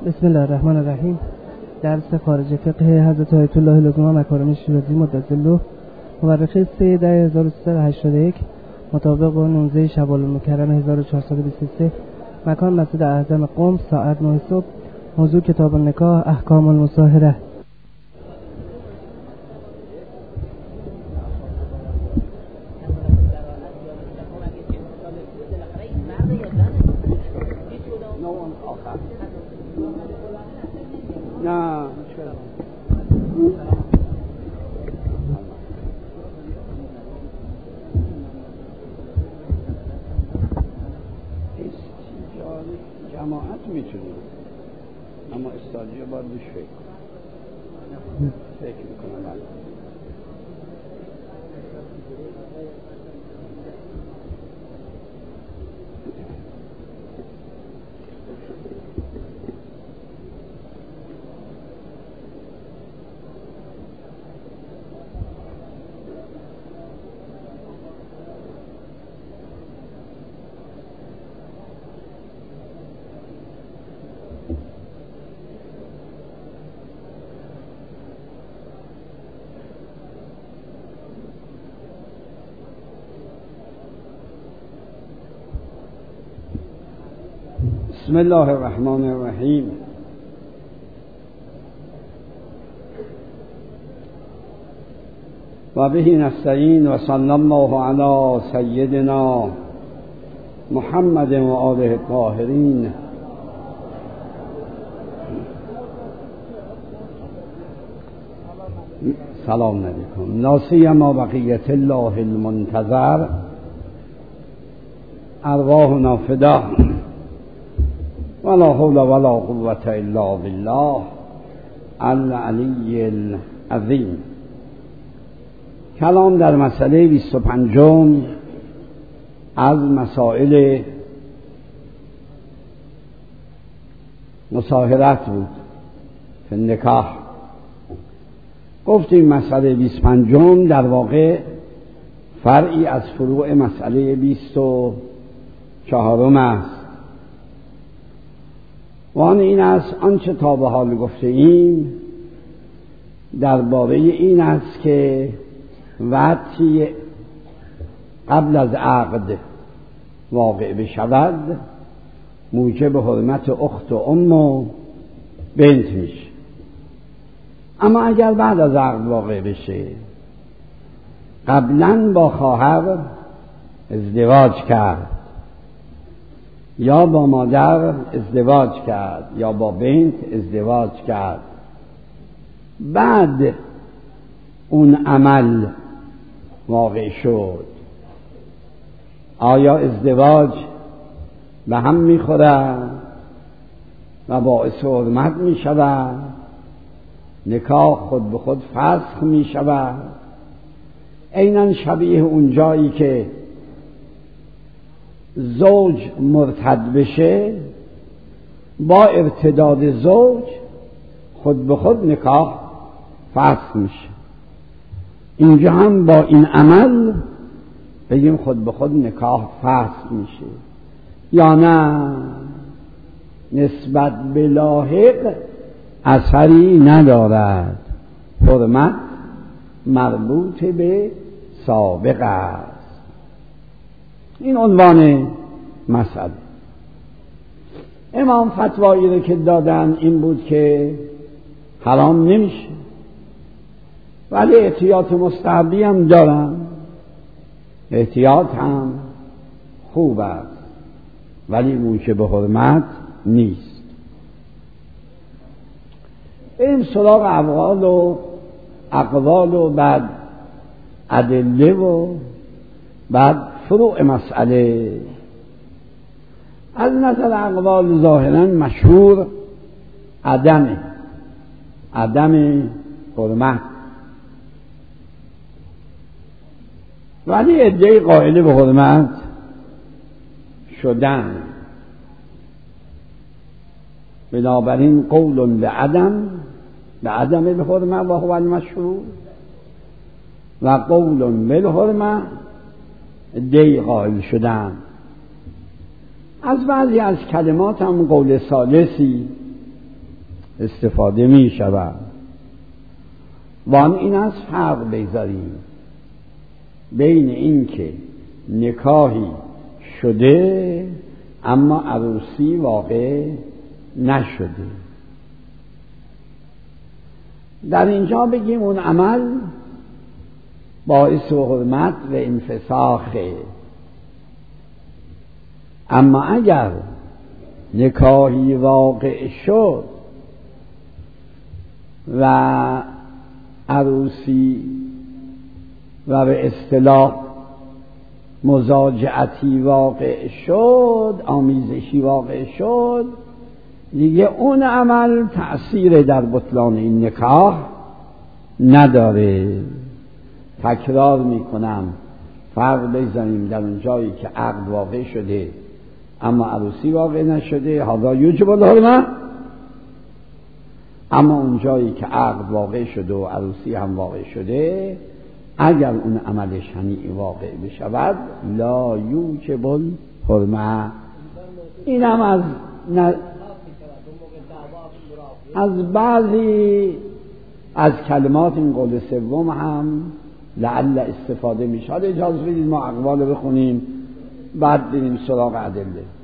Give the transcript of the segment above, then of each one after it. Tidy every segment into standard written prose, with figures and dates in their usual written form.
بسم الله الرحمن الرحیم. درس خارج فقه حضرت آیت الله لزوما مکارم شیرازی مدظله مورخ 3/1381 مطابق با 19 شوال المکرم 1423. مکان مسجد اعظم قم، ساعت 9 صبح. موضوع کتاب النکاح، احکام المصاهره. نه جماعت میتونیم، اما استادیو باید بهش فکر میکنم. بسم الله الرحمن الرحیم. و به نستعین و صلی الله علی سیدنا محمد و آله الطاهرین. سلام علیکم. ناسیما بقیت الله المنتظر، ارواحنا فدا، ولا حول ولا قوة الا بالله العلی العظیم. کلام در مسئله 25 از مسائل مصاهرت بود فی النکاح. گفتیم مسئله 25 در واقع فرعی از فروع مسئله 24 است. و آن این است آنچه تا به حال گفته ایم درباره این است که وقتی قبل از عقد واقع بشود موجب حرمت اخت و ام و بنت میشه، اما اگر بعد از عقد واقع بشه، قبلا با خواهر ازدواج کرد یا با مادر ازدواج کرد یا با بنت ازدواج کرد، بعد اون عمل واقع شد، آیا ازدواج به هم میخورد و باعث حرمت میشود؟ نکاح خود به خود فسخ میشود؟ عیناً شبیه اون جایی که زوج مرتد بشه، با ارتداد زوج خود به خود نکاح فسخ میشه. اینجا هم با این عمل بگیم خود به خود نکاح فسخ میشه یا نه؟ نسبت به لاحق اثری ندارد، حرمت مربوط به سابق است. این عنوان مسئله. امام فتوایی رو که دادن این بود که حرام نمیشه، ولی احتیاط مستحبی هم دارن. احتیاط هم خوب است ولی موجب حرمت نیست. این سراغ اقوال و بعد ادله و بعد فروع مسئله. از نظر اقوال ظاهرا مشهور عدم حرمت، ولی عده قائل به حرمت شدن. بنابراین قول به عدم الحرمت و هو المشهور، و قول بالحرمت عده قائل شدن. از بعضی از کلمات هم قول ثالثی استفاده می شود. وان این از فرق بگذاریم بین این که نکاحی شده اما عروسی واقع نشده. در اینجا بگیم اون عمل باعث حرمت و انفساخه، اما اگر نکاحی واقع شد و عروسی و به اصطلاح مزاجعتی واقع شد، آمیزشی واقع شد، دیگه اون عمل تأثیر در بطلان این نکاح نداره. تکرار میکنم، فرق بزنیم در اون جایی که عقد واقع شده اما عروسی واقع نشده، هذا یوجب الحرمه. اما اون جایی که عقد واقع شده و عروسی هم واقع شده، اگر اون عمل شنیع واقع بشود لا یوجب الحرمه. این هم از بعضی از کلمات این قول سوم هم لعل استفاده میشه. حالا اجازه بدید ما اقوال رو بخونیم بعد بریم سراغ ادله.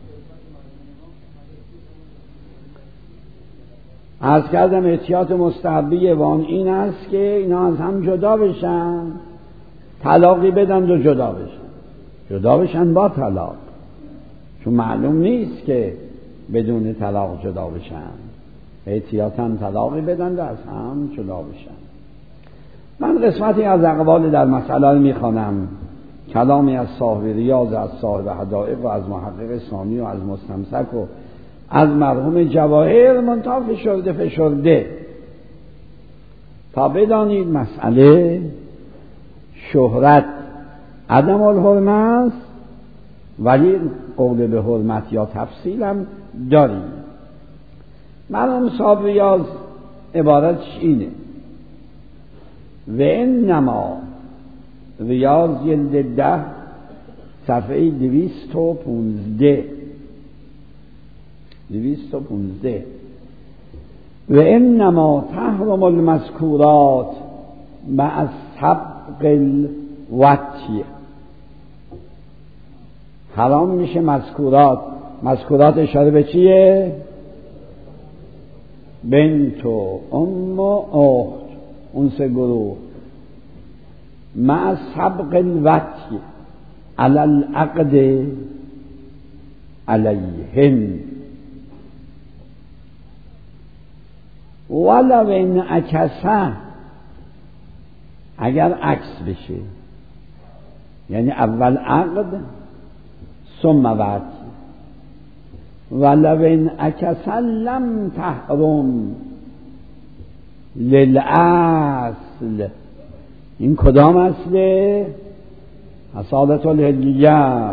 عرض کردم احتیاط مستحبی وان این است که اینا از هم جدا بشن، طلاقی بدن و جدا بشن با طلاق، چون معلوم نیست که بدون طلاق جدا بشن. احتیاطاً طلاقی بدن و از هم جدا بشن. من قسمتی از اقوال در مسئله میخوانم، کلامی از صاحب ریاض، از صاحب حدائق و از محقق ثانی و از مستمسک و از مرحوم جواهر، منتها فشرده تا بدانید مسئله شهرت عدم الحرمه است، ولی قول به حرمت یا تفصیل هم داریم. مرحوم صاحب ریاض عبارتش اینه: و انما ریاض جلد 10 صفحه 215 و انما تحرم المذکورات مع سبق الوطی. حرام میشه مذکورات اشاره به چیه؟ بنت و ام و اخت، اون سه گروه، مع سبق الوطی علی العقد علیهن ولو ان عکسه، اگر عکس بشه، یعنی اول عقد ثم وطی، ولو ان عکسه لم تحرم للاصل. این کدام اصله؟ اصالت الهلیه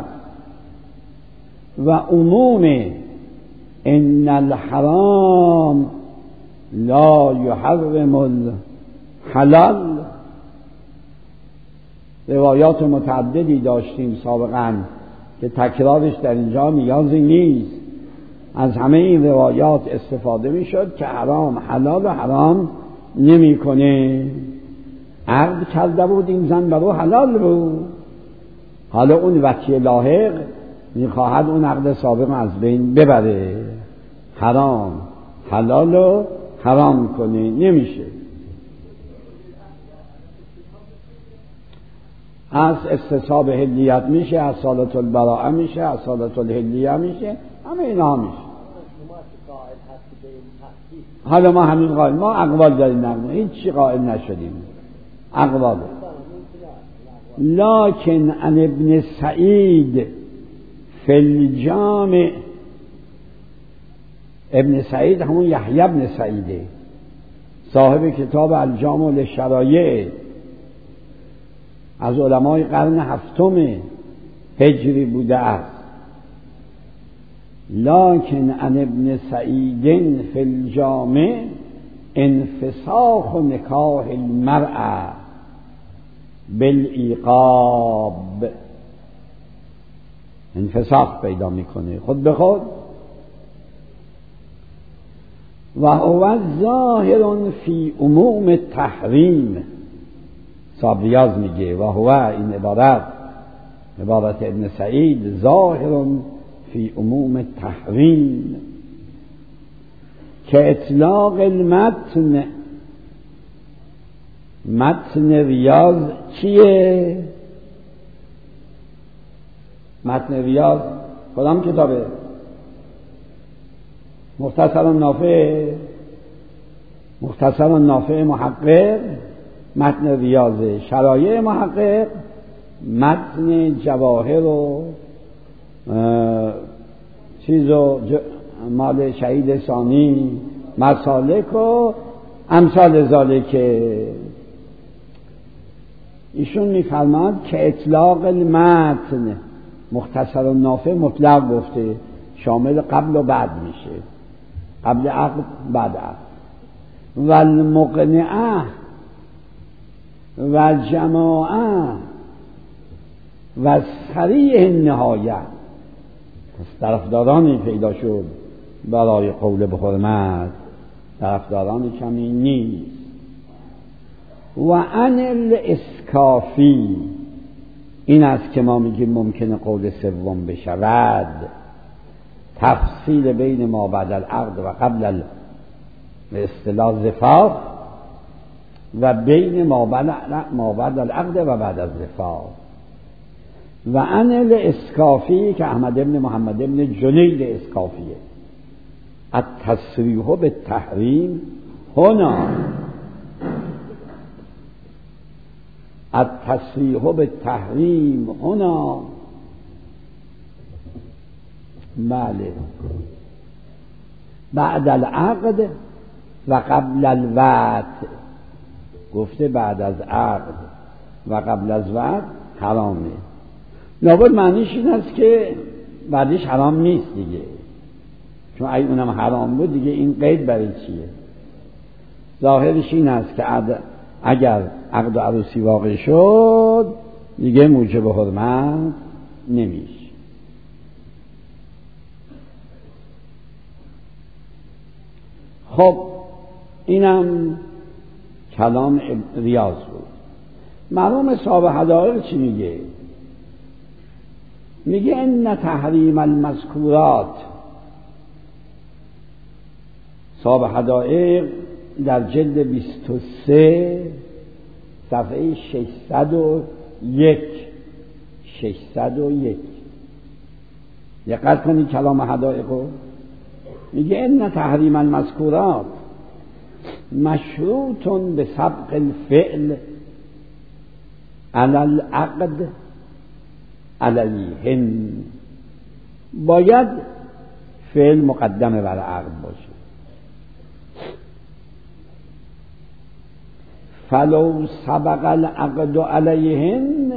و عموم ان الحرام لا یحرم الحلال. روایات متعددی داشتیم سابقا که تکرارش در اینجا نیازی نیست. از همه این روایات استفاده می شد که حرام حلال و حرام نمی کنه. عقد کرده بود این زن برو حلال بود، حالا اون وکی لاحق می خواهد اون عقد سابق از بین ببره، حرام حلال و حرام کنه، نمیشه. از استصحاب هلیت میشه، از اصالت البراءه میشه، از اصالت الهلیه میشه، همه اینا میشه. حالا ما همین قائل، ما اقوال داریم، نه هیچ چی قائل نشدیم، اقوال. لکن عن ابن سعید فی الجامع، ابن سعید همون یحیی ابن سعیده، صاحب کتاب الجامع للشرایع، از علمای قرن 7 هجری بوده است. لکن عن ابن سعید فی الجامع انفساخ نکاح المرأة بالعقاب، انفساخ پیدا میکنه خود به خود. و هو ظاهر فی عموم تحریم. صابریاز میگه و هو، این عبارت ابن سعید، ظاهر فی عموم تحریم، که اطلاق المتن، متن ریاض چیه؟ متن ریاض کدام کتابه؟ مختصر نافع محقق، متن ریاض شرایع محقق، متن جواهر و مال شهید ثانی، مسالک و امثال ذالک. ایشون میفرماد که اطلاق المتن، مختصر و نافع مطلق گفته، شامل قبل و بعد میشه، قبل عقد بعد عقد. و المقنعه و جماعه و صریح النهایه. پس طرفدارانی پیدا شد برای قول به حرمت، طرفداران کمی نیست. و عن الاسکافی، این است که ما میگیم ممکنه قول سوم بشود، تفصیل بین ما بعد العقد و قبل اصطلاح زفاف، و بین ما بعد العقد و بعد الزفاف. و عن الاسکافی که احمد بن محمد بن جنید اسکافیه، التصریح بالتحریم هنا، التصریح بالتحریم هنا، بله، بعد العقد و قبل الوعد. گفته بعد از عقد و قبل از وعد حرامه. لابد معنیش این است که بعدش حرام نیست دیگه، چون اگه اونم حرام بود دیگه این قید برای چیه؟ ظاهرش این است که اگر عقد و عروسی واقع شد دیگه موجب حرمت نمیشه. خب اینم کلام ریاض بود. مرحوم صاحب حدائق چی میگه؟ میگه ان تحریم المذکورات. صاحب حدائق در جلد 23 صفحه 601 دقت کنید کلام حدائقو. میگه ان تحریم المذکورات مشروط به سبق الفعل علی العقد علیهن. باید فعل مقدمه بر عقد باشه. فلو سبق العقد علیهن،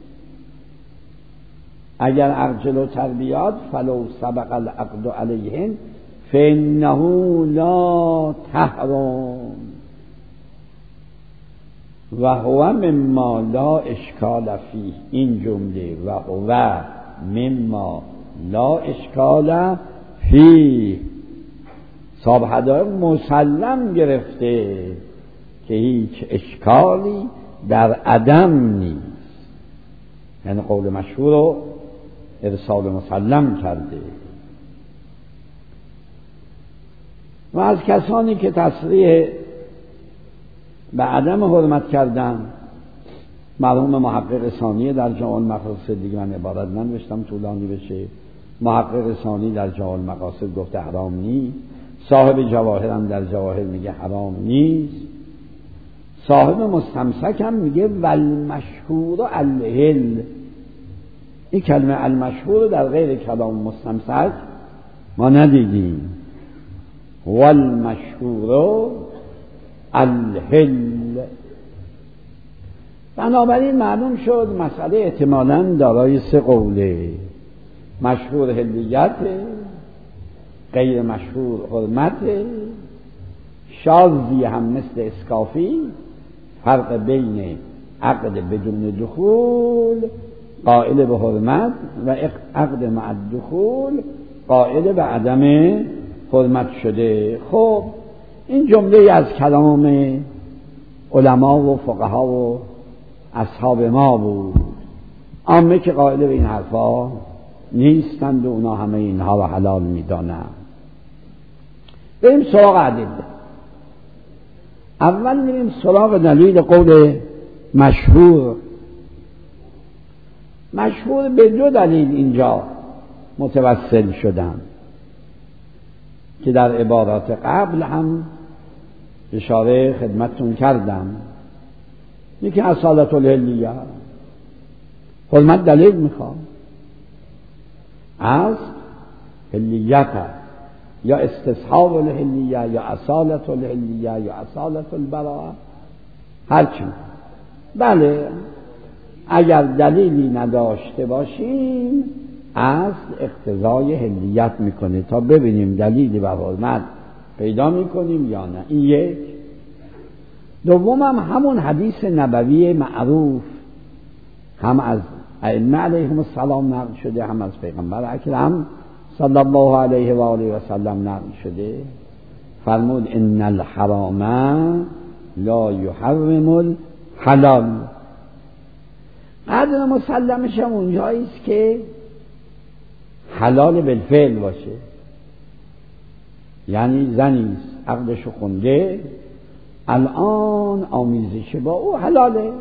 اگر عقد جلوتر بیاد، فلو سبق العقد علیهن فإنه لا تحرم و هو مما لا اشکال فیه. این جمله و هو مما لا اشکال فیه صاحب حدائق مسلم گرفته که هیچ اشکالی در عدم نیست، یعنی قول مشهور رو ارسال مسلم کرده. و از کسانی که تصریح به عدم حرمت کردن، مرحوم محقق ثانی در جامع المقاصد، دیگه من عبارت ننوشتم طولانی بشه، محقق ثانی در جامع المقاصد گفته حرام نیست، صاحب جواهر هم در جواهر میگه حرام نیست، صاحب مستمسک هم میگه والمشهور الحل. این کلمه المشهور در غیر کلام مستمسک ما ندیدیم. والمشهور الحل. بنابراین معلوم شد مسئله احتمالاً دارای سه قوله: مشهور حلیت، غیر مشهور حرمت، شاذی هم مثل اسکافی، فرق بین عقد بدون دخول قائل به حرمت و عقد مع الدخول قائل به عدم حرمت شده. خب این جمله از کلام علما و فقها و اصحاب ما بود. عامه که قائل به این حرفا نیستند و اونا همه اینها رو حلال میدانند. بریم سراغ ادله. اول میریم سراغ دلیل قول مشهور به دو دلیل اینجا متوسل شدن که در عبارات قبل هم اشاره خدمتتون کردم. یکی اصالت الحلیه، حرمت دلیل میخوام از حلیت یا استصحاب الحلیه یا اصالت الحلیه یا اصالت البراءه، هرچی. بله اگر دلیلی نداشته باشیم اصل اقتضای حلیت میکنه تا ببینیم دلیلی بر حرمت پیدا میکنیم یا نه. این یک. دوم همون حدیث نبوی معروف هم از ائمه علیهم السلام نقل شده، هم از پیغمبر اکرم صلی الله علیه و آله و سلم نقل شده. فرمود ان الحرام لا یحرم الحلال. قدر مسلمش هم اونجایی است که حلال بالفعل باشه، یعنی زنی عقدشو خونده الان آمیزش با او حلاله.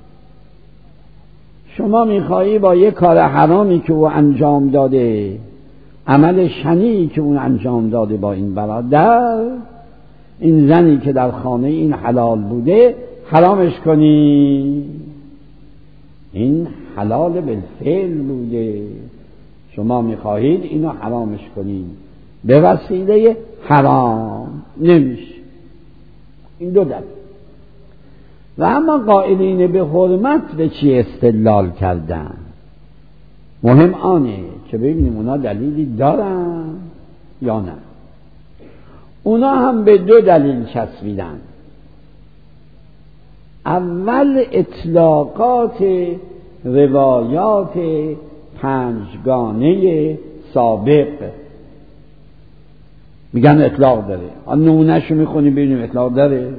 شما میخوایی با یک کار حرامی که او انجام داده، عمل شنیعی که اون انجام داده با این برادر، این زنی که در خانه این حلال بوده حرامش کنی. این حلال بالفعل بوده، شما میخواهید اینو حرامش کنید به وسیله حرام، نمیشه. این دو دلیل. و اما قائلین به حرمت به چی استدلال کردن؟ مهم آنه که ببینیم اونا دلیلی دارن یا نه. اونا هم به دو دلیل چسبیدن. اول اطلاقات روایات پنجگانه سابق، میگن اطلاق داره. نمونهشو میخونیم ببینیم اطلاق داره.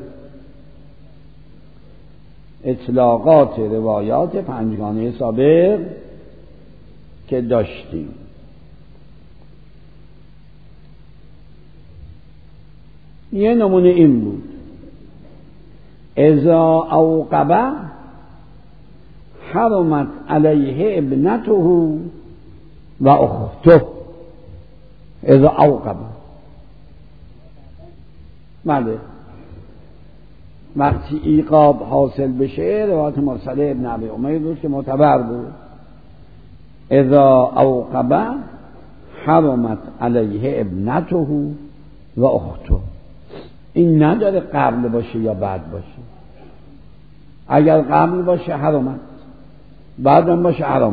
اطلاقات روایات پنجگانه سابق که داشتیم، یه نمونه این بود: اذا اوقب حرمت علیه ابنته و اخته. اذا اوقب، بله، وقتی ایقاب حاصل بشه. روایت مرسله ابن ابی امیر بود که معتبر بود. اذا اوقب حرمت علیه ابنته و اخته. این نداره قبل باشه یا بعد باشه. اگر قبل باشه حرمت، بعد باشه حرام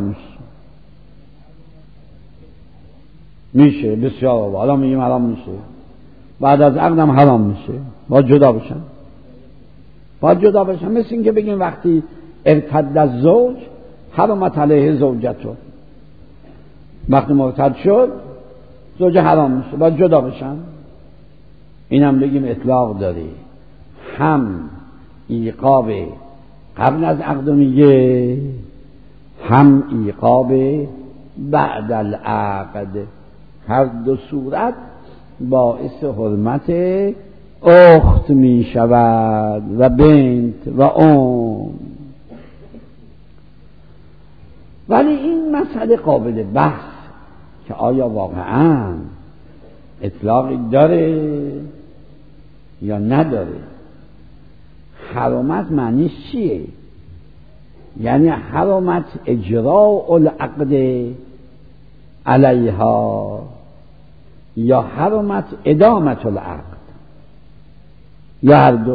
میشه. بسیار حالا میگیم حرام میشه، بعد از عقدم حرام میشه. باید جدا بشن. مثل این که بگیم وقتی ارتد الزوج حرمت علیه زوجته، وقتی مرتد شد زوج حرام میشه، باید جدا بشن. اینم بگیم اطلاق داری. هم ایقاب قبل از عقد میگه، هم ایقاب بعد العقد. هر دو صورت باعث حرمت اخت می شود و بنت و ولی این مسئله قابل بحث که آیا واقعا اطلاقی داره یا نداره. حرمت معنیش چیه؟ یعنی حرمت اجراء العقد علیها یا حرمت ادامت العقد، یا هر دو؟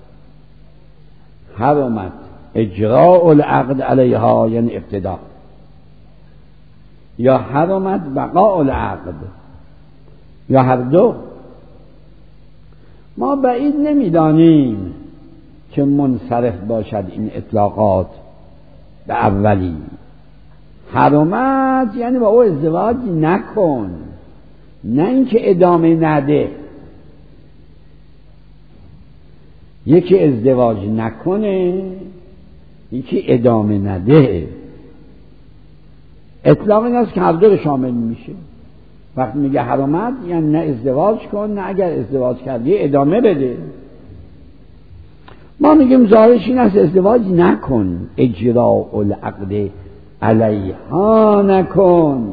حرمت اجراء العقد علیها یعنی ابتدا، یا حرمت بقاء العقد، یا هر دو. ما بعید نمیدانیم که منصرف باشد این اطلاقات به اولی. حرمت یعنی با او ازدواج نکن، نه اینکه ادامه نده. یکی ازدواج نکنه، یکی ادامه نده. اطلاق این است که هر دو شامل میشه. وقتی میگه حرامت یعنی نه ازدواج کن، نه اگر ازدواج کردی ادامه بده. ما میگیم ظاهرش این است ازدواج نکن، اجراء العقد علیها نکن.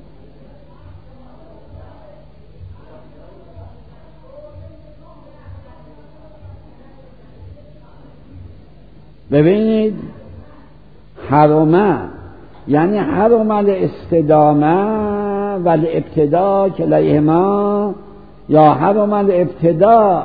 ببینید حرامه یعنی حرم الاستدامه و الابتداء کلیهما، یا حرم الابتداء.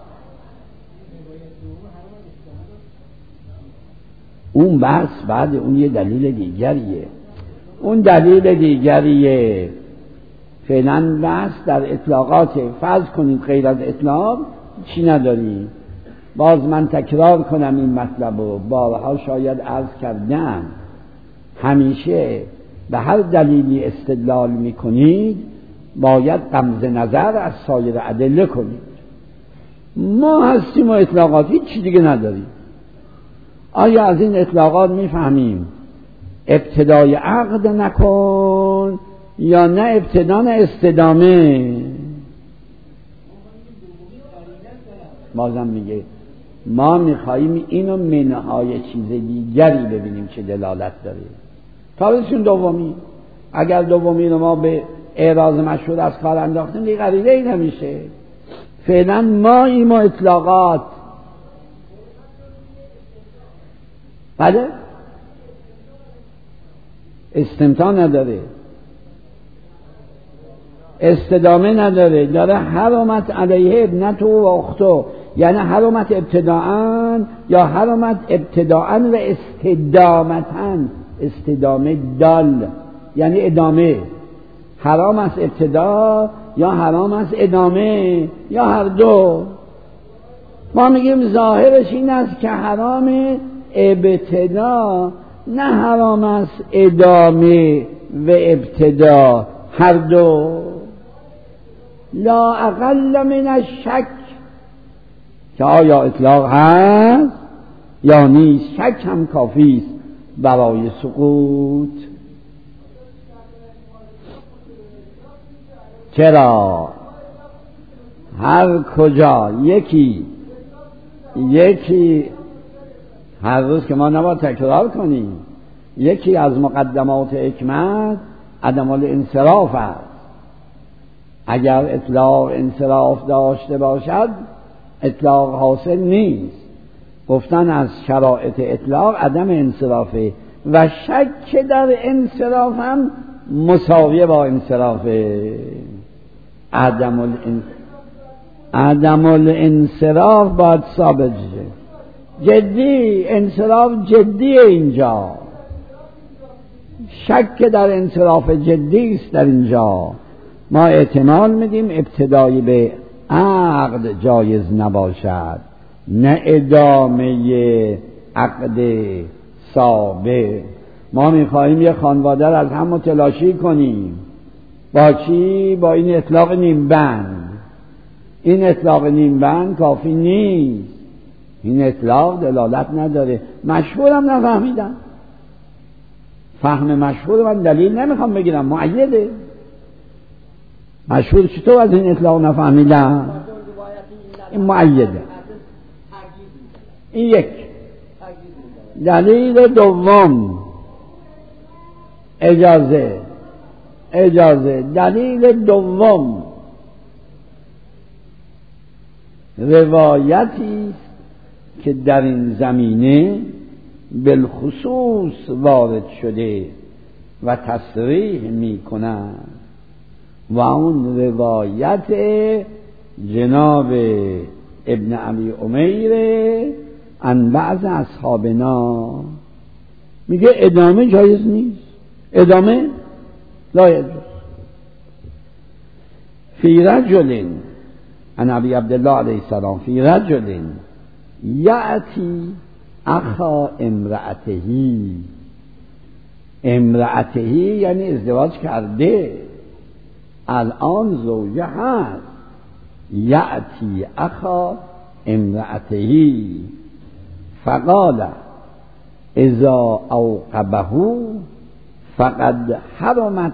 اون بحث بعد اون یه دلیل دیگریه، اون دلیل دیگریه. فعلا بحث در اطلاقات. فرض کنید غیر از اطلاق چی نداریم. باز من تکرار کنم این مطلب رو، بارها شاید عرض کردم. همیشه به هر دلیلی استدلال میکنید باید غمز نظر از سایر ادله کنید. ما هستیم و اطلاقات هیچ چی دیگه نداریم. آیا از این اطلاقات میفهمیم ابتدای عقد نکن یا نه ابتدا نه استدامه؟ بازم میگه ما میخواییم اینو منهای چیز دیگری ببینیم چه دلالت داره تا برسیم دومی. اگر دومی رو ما به اعراض مشهور از کار انداختیم دیگه قریبه ای نمیشه. فعلا ما این اطلاقات بله استمتاع نداره، استدامه نداره، داره حرمت علیه ابنته و اختو، یعنی حرمت ابتداءً یا حرمت ابتداءً و استدامتاً. استدامه دال یعنی ادامه. حرام است ابتدا یا حرام است ادامه یا هر دو. ما میگیم ظاهرش این است که حرام ابتدا، نه حرام است ادامه و ابتدا، هر دو. لا اقل من الشک، که آیا اطلاق هست یا نیست. شک هم کافی است برای سقوط. چرا؟ هر کجا یکی هر روز که ما نباید تکرار کنیم، یکی از مقدمات حکمت عدم الانصراف است. اگر اطلاق انصراف داشته باشد اطلاق حاصل نیست. گفتن از شرایط اطلاق عدم انصرافه و شک در انصراف هم مساویه با انصرافه. عدم الانصراف باید ثابت شه. جدی انصراف جدیه اینجا، شک در انصراف جدی است در اینجا. ما احتمال میدیم ابتدایی به عقد جایز نباشد، نه ادامه عقد ثابت. ما میخواهیم یه خانواده را از هم متلاشی کنیم. با چی؟ با این اطلاق نیمبند. این اطلاق نیمبند کافی نیست. این اطلاق دلالت نداره. مشهورم نفهمیدم. فهم مشهور من دلیل نمیخوام بگیرم، معیده. مشهور چطور از این اطلاق نفهمیدم؟ این معیده. این یک. دلیل دوم اجازه. دلیل دوم روایتی که در این زمینه بالخصوص وارد شده و تصریح می کند و اون روایت جناب ابن ابی امیر عن بعض اصحابنا. میگه ادامه جایز نیست، ادامه لا یجوز. فی رجل عن ابی عبدالله علیه السلام فی رجل یأتی اخا امرأتهی یعنی ازدواج کرده، الان زوجه هست. یأتی اخا امرأته فقال اذا اوقبه فقد حرمت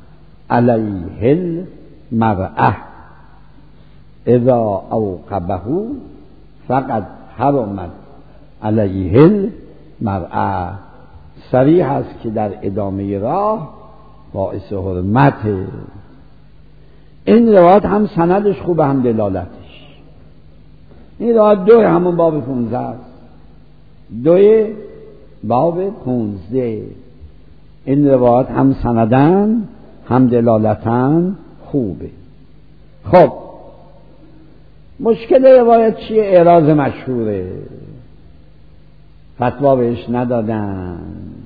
علیه المرأة. اذا اوقبه فقد حرمت علیه المرأة. صریح است که در ادامه راه باعث حرمته. این روایت هم سندش خوبه هم دلالتش. این روایت 2 همون باب 15 است. 2 باب 15. این روایت هم سندن هم دلالتن خوبه. خب مشکل روایت چیه؟ اعراض مشهوره، فتوا بهش ندادن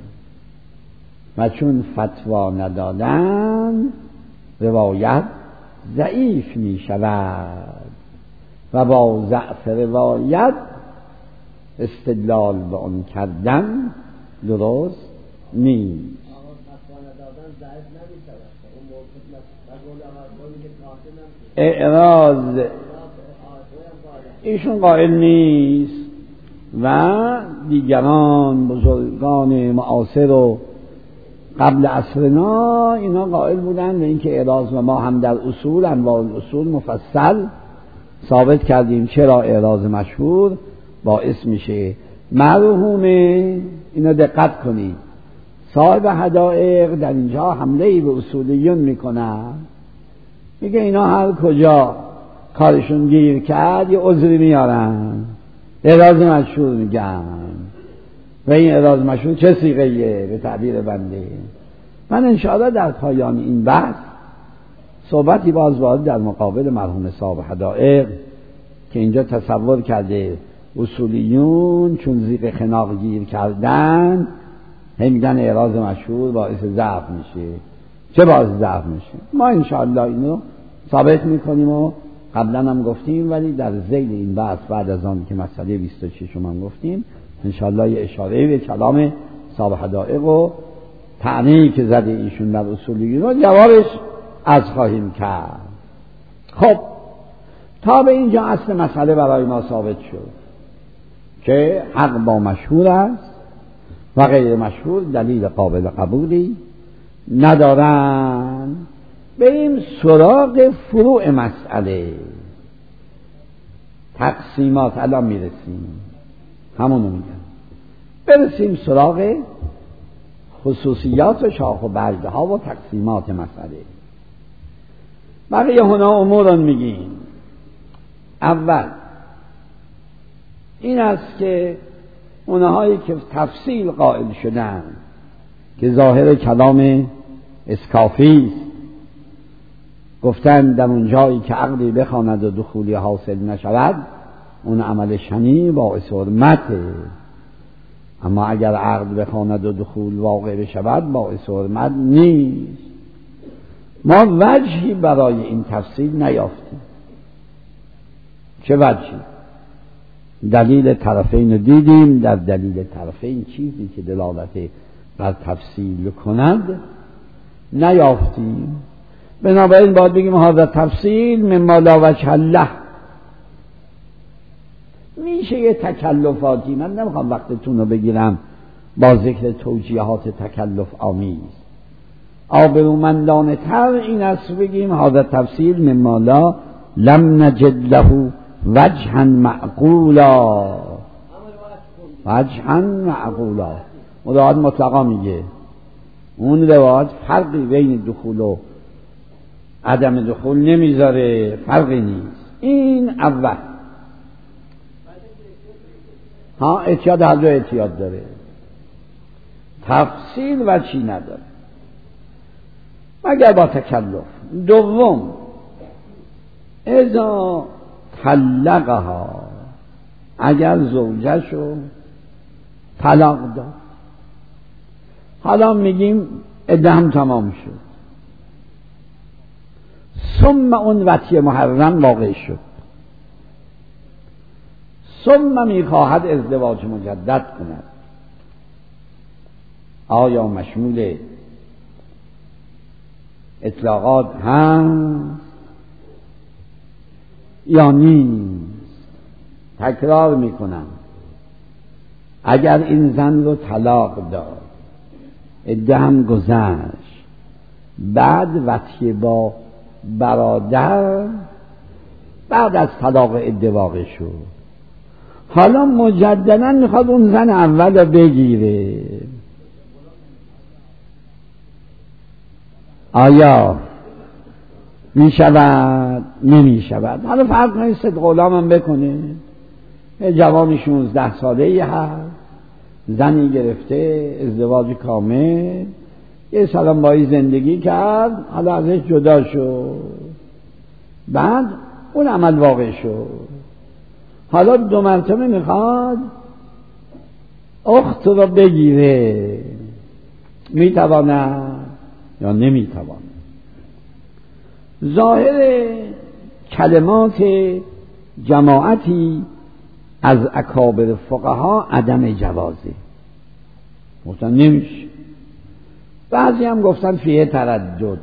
و چون فتوا ندادن روایت ضعیف می شود و با ضعف روایت استدلال به اون کردن درست نیست. اعراض ایشون قائل نیست و دیگران بزرگان معاصر و قبل عصرنا اینا قائل بودن به اینکه اعراض، و ما هم در اصول انواع الاصول مفصل ثابت کردیم چرا اعراض مشهور باعث میشه. مرحوم اینا دقت کنید، صاحب حدائق در اینجا حمله‌ای به اصولیون میکنه، میگه اینا هر کجا کارشون گیر کرد یه عذری میارن، اعراض مشهور میگن. و این اعراض مشهور چه صیغه‌ایه به تعبیر بنده؟ من انشاءالله در پایان این بحث صحبتی باز وارد در مقابل مرحوم صاحب حدائق که اینجا تصور کرده اصولیون چون زیغ خناق گیر کردن میگن اعراض مشهور باعث ضعف میشه. چه باعث ضعف میشه؟ ما انشاءالله اینو ثابت میکنیم و قبلا هم گفتیم، ولی در ذیل این بحث بعد از آن که مسئله 26 من گفتیم انشاءالله یه اشاره به کلام صاحب حدائق و طعنه‌ای که زده ایشون در اصولیون رو جوابش از خواهیم کرد. خب تا به اینجا اصل مسئله برای ما ثابت شد که حق با مشهور است و غیر مشهور دلیل قابل قبولی ندارن. بریم سراغ فروع مسئله، تقسیمات. الان میرسیم، همونو میگم، برسیم سراغ خصوصیات و شاخ و برگه ها و تقسیمات مسئله. بقیه هنا اموران میگیم. اول این است که اونهایی که تفصیل قائل شدن که ظاهر کلام اسکافی گفتن در اون جایی که عقلی بخواند و دخولی حاصل نشود اون عمل شنی باعث حرمته، اما اگر عقل بخواند و دخول واقع بشود باعث حرمت نیست. ما وجهی برای این تفصیل نیافتیم. چه وجهی؟ دلیل طرفین دیدیم، در دلیل طرفین چیزی که دلالت بر تفصیل کند نیافتیم. بنابراین باید بگیم هذا تفصیل مما لا وجه له. میشه یه تکلفاتی، من نمیخوام وقتتون رو بگیرم با ذکر توجیهات تکلف آمیز، آبرومندانه تر این است بگیم هذا تفصیل مما لا لم نجد له وجها معقولا. وجها معقولا مدعات مطلقا میگه اون روایت فرقی بین دخول و عدم دخول نمیذاره، فرقی نیست. این اول اعتیاد، هر دو اعتیاد داره، تفصیل و چی نداره مگر با تکلف. دوم اذا طلقها، اگر زوجشو طلاق داد، حالا میگیم عده هم تمام شد، ثم اون وطی محرم واقع شد، ثم میخواهد ازدواج مجدد کند، آیا مشمول اطلاقات هست یا نیست؟ تکرار میکنم، اگر این زن رو طلاق داد، عده هم گذشت، بعد وطیه با برادر بعد از طلاق عده واقع شد، حالا مجددا میخواد اون زن اول رو بگیره، آیا میشود نمیشود؟ حالا فرق کنید صدق غلامم بکنه، جوانی 16 ساله هست، زنی گرفته، ازدواج کامل، یه سلام بایی زندگی کرد، حالا ازش جدا شد، بعد اون عمل واقع شد، حالا 2 مرتبه میخواد اخت رو بگیره، میتواند یا نمیتواند؟ ظاهر کلمات جماعتی از اکابر فقها عدم جوازه، گفتن نمیشه، بعضی هم گفتن فیه تردد،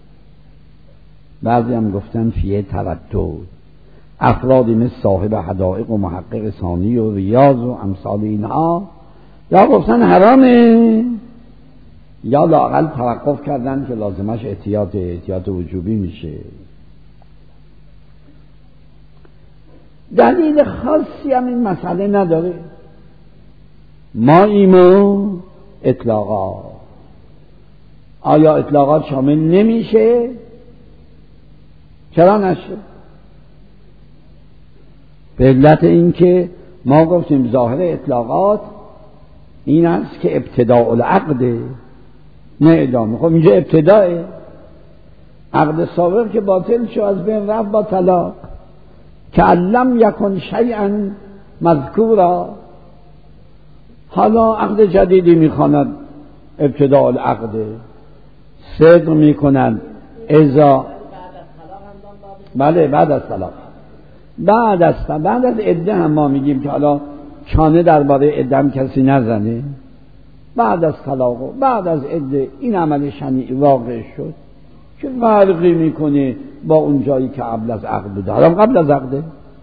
بعضی هم گفتن فیه تردد، افرادی مثل صاحب حدائق و محقق ثانی و ریاض و امثال اینها یا گفتن حرامه یا لااقل توقف کردن که لازمش احتیاط وجوبی میشه. دلیل خاصی هم این مسئله نداره، ما ایمو اطلاقات، آیا اطلاقات شامل نمیشه؟ چرا نشه؟ به علت این که ما گفتیم ظاهر اطلاقات این است که ابتداء العقده نه ادامه. خب اینجا ابتداءه، عقد سابق که باطل شو از بین رفت با طلاق، که علم یکن شیئا مذکورا، حالا عقد جدیدی میخواند ابتداء العقده، صدق میکنند ازا بله بعد از طلاق، بعد از عده هم ما میگیم که حالا چانه درباره عده هم کسی نزنه، بعد از طلاق و بعد از عده این عمل شنیع واقع شد، چه فرقی میکنه با اون جایی که قبل از عقد بوده؟ حالا قبل از عقده،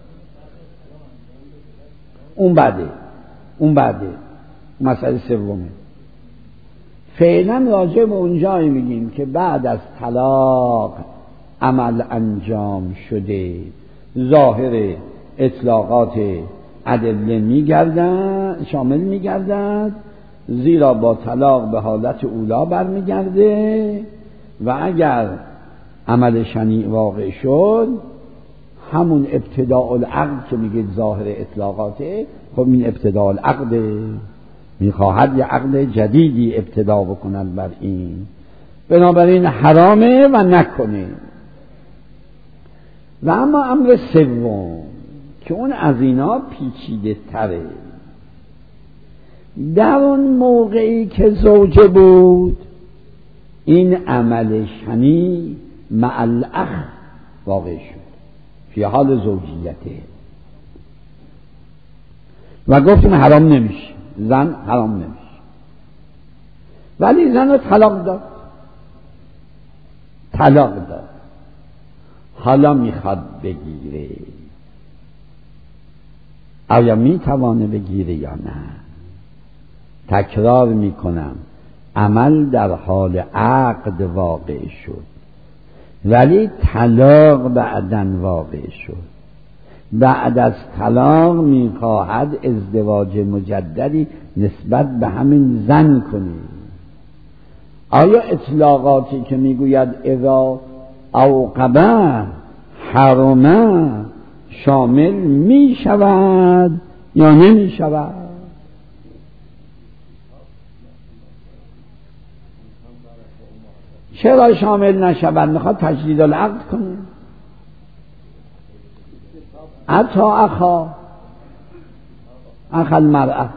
اون بعده مسئله سومه. فعلا راجع به اون جایی میگیم که بعد از طلاق عمل انجام شده، ظاهر اطلاقات ادله میگردن، شامل میگردد، زیرا با طلاق به حالت اولا برمیگرده و اگر عمل شنیع واقع شد همون ابتداء العقد که میگه ظاهر اطلاقاته، خب این ابتداء العقد میخواهد یه عقد جدیدی ابتدا بکنند بر این، بنابراین حرامه و نکنه. و اما امر سوم که اون از اینا پیچیده تره، در اون موقعی که زوجه بود این عمل شنیع مع الاخ واقع شد فی حال زوجیته و گفتیم حرام نمیشه، زن حرام نمیشه، ولی زن رو طلاق داد، حالا میخواد بگیره، آیا میتوانه بگیره یا نه؟ تکرار میکنم، عمل در حال عقد واقع شد ولی طلاق بعداً واقع شد، بعد از طلاق میخواهد ازدواج مجددی نسبت به همین زن کنه. آیا اطلاقاتی که میگوید اذا اوقبه حرمه شامل میشود یا نمیشود؟ چرا شامل نشود؟ میخواد تجدید العقد کنه. اتا اخا المرأة،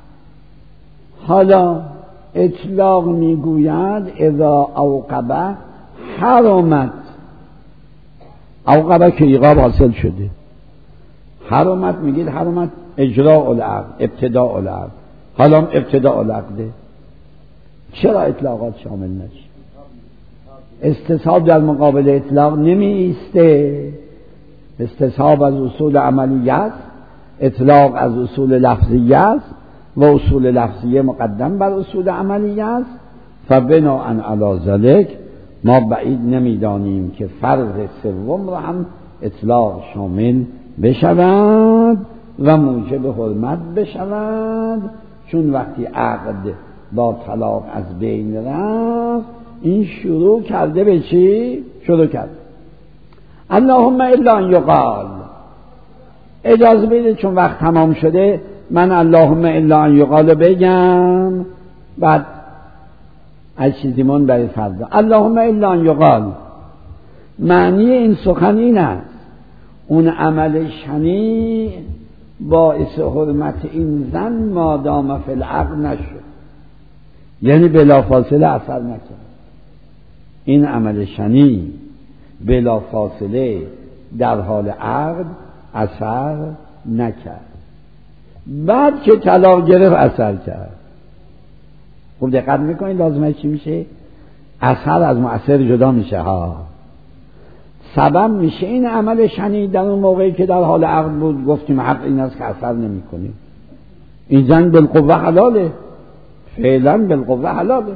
حالا اطلاق میگوید اذا اوقبه حرمت، اوقبه که ایقاب حاصل شده، حرمت میگید حرمت اجراء العقد، ابتداء العقد، حالا ابتداء العقده، چرا اطلاقات شامل نشه؟ استصحاب در مقابل اطلاق نمی ایسته، استصحاب از اصول عملیه است، اطلاق از اصول لفظیه است و اصول لفظیه مقدم بر اصول عملیه است. فبناء علی ذلک ما بعید نمیدانیم که فرض سوم را هم اطلاق شامل بشود و موجب حرمت بشود، چون وقتی عقد با طلاق از بین رفت این شروع کرده به چی؟ شروع کرد اللهم الا ان یقال. اجازه بده چون وقت تمام شده من اللهم الا ان یقال بگم، بعد از چیزیمون برای فردا. اللهم الا ان یقال معنی این سخن این است اون عمل شنیع باعث حرمت این زن مادام فی العقد نشد، یعنی بلافاصله اثر نکرد. این عمل شنیع بلافاصله در حال عقد اثر نکرد، بعد که طلاق گرفت اثر کرد. خوب دقت میکنید لازمه چی میشه؟ اثر از مؤثر جدا میشه ها. سبب میشه این عمل شنیع در اون موقعی که در حال عقد بود گفتیم حق این است که اثر نمیکنه. این زن بالقوه حلاله، فعلا بالقوه حلاله،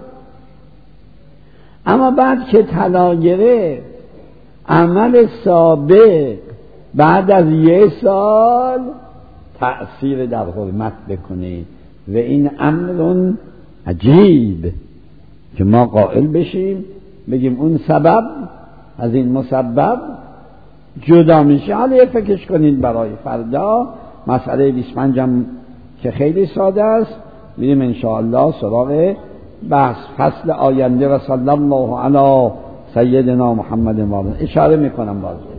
اما بعد که طلاق گرفت عمل سابق بعد از 1 سال تأثیر در حرمت بکنه و این امر عجیب که ما قائل بشیم بگیم اون سبب از این مسبب جدا میشه. حالا فکرش کنید برای فردا. مسئله 25 هم که خیلی ساده است میریم انشاءالله سراغ بحث فصل آینده. و صلی الله علی سیدنا محمد و اشاره میکنم باز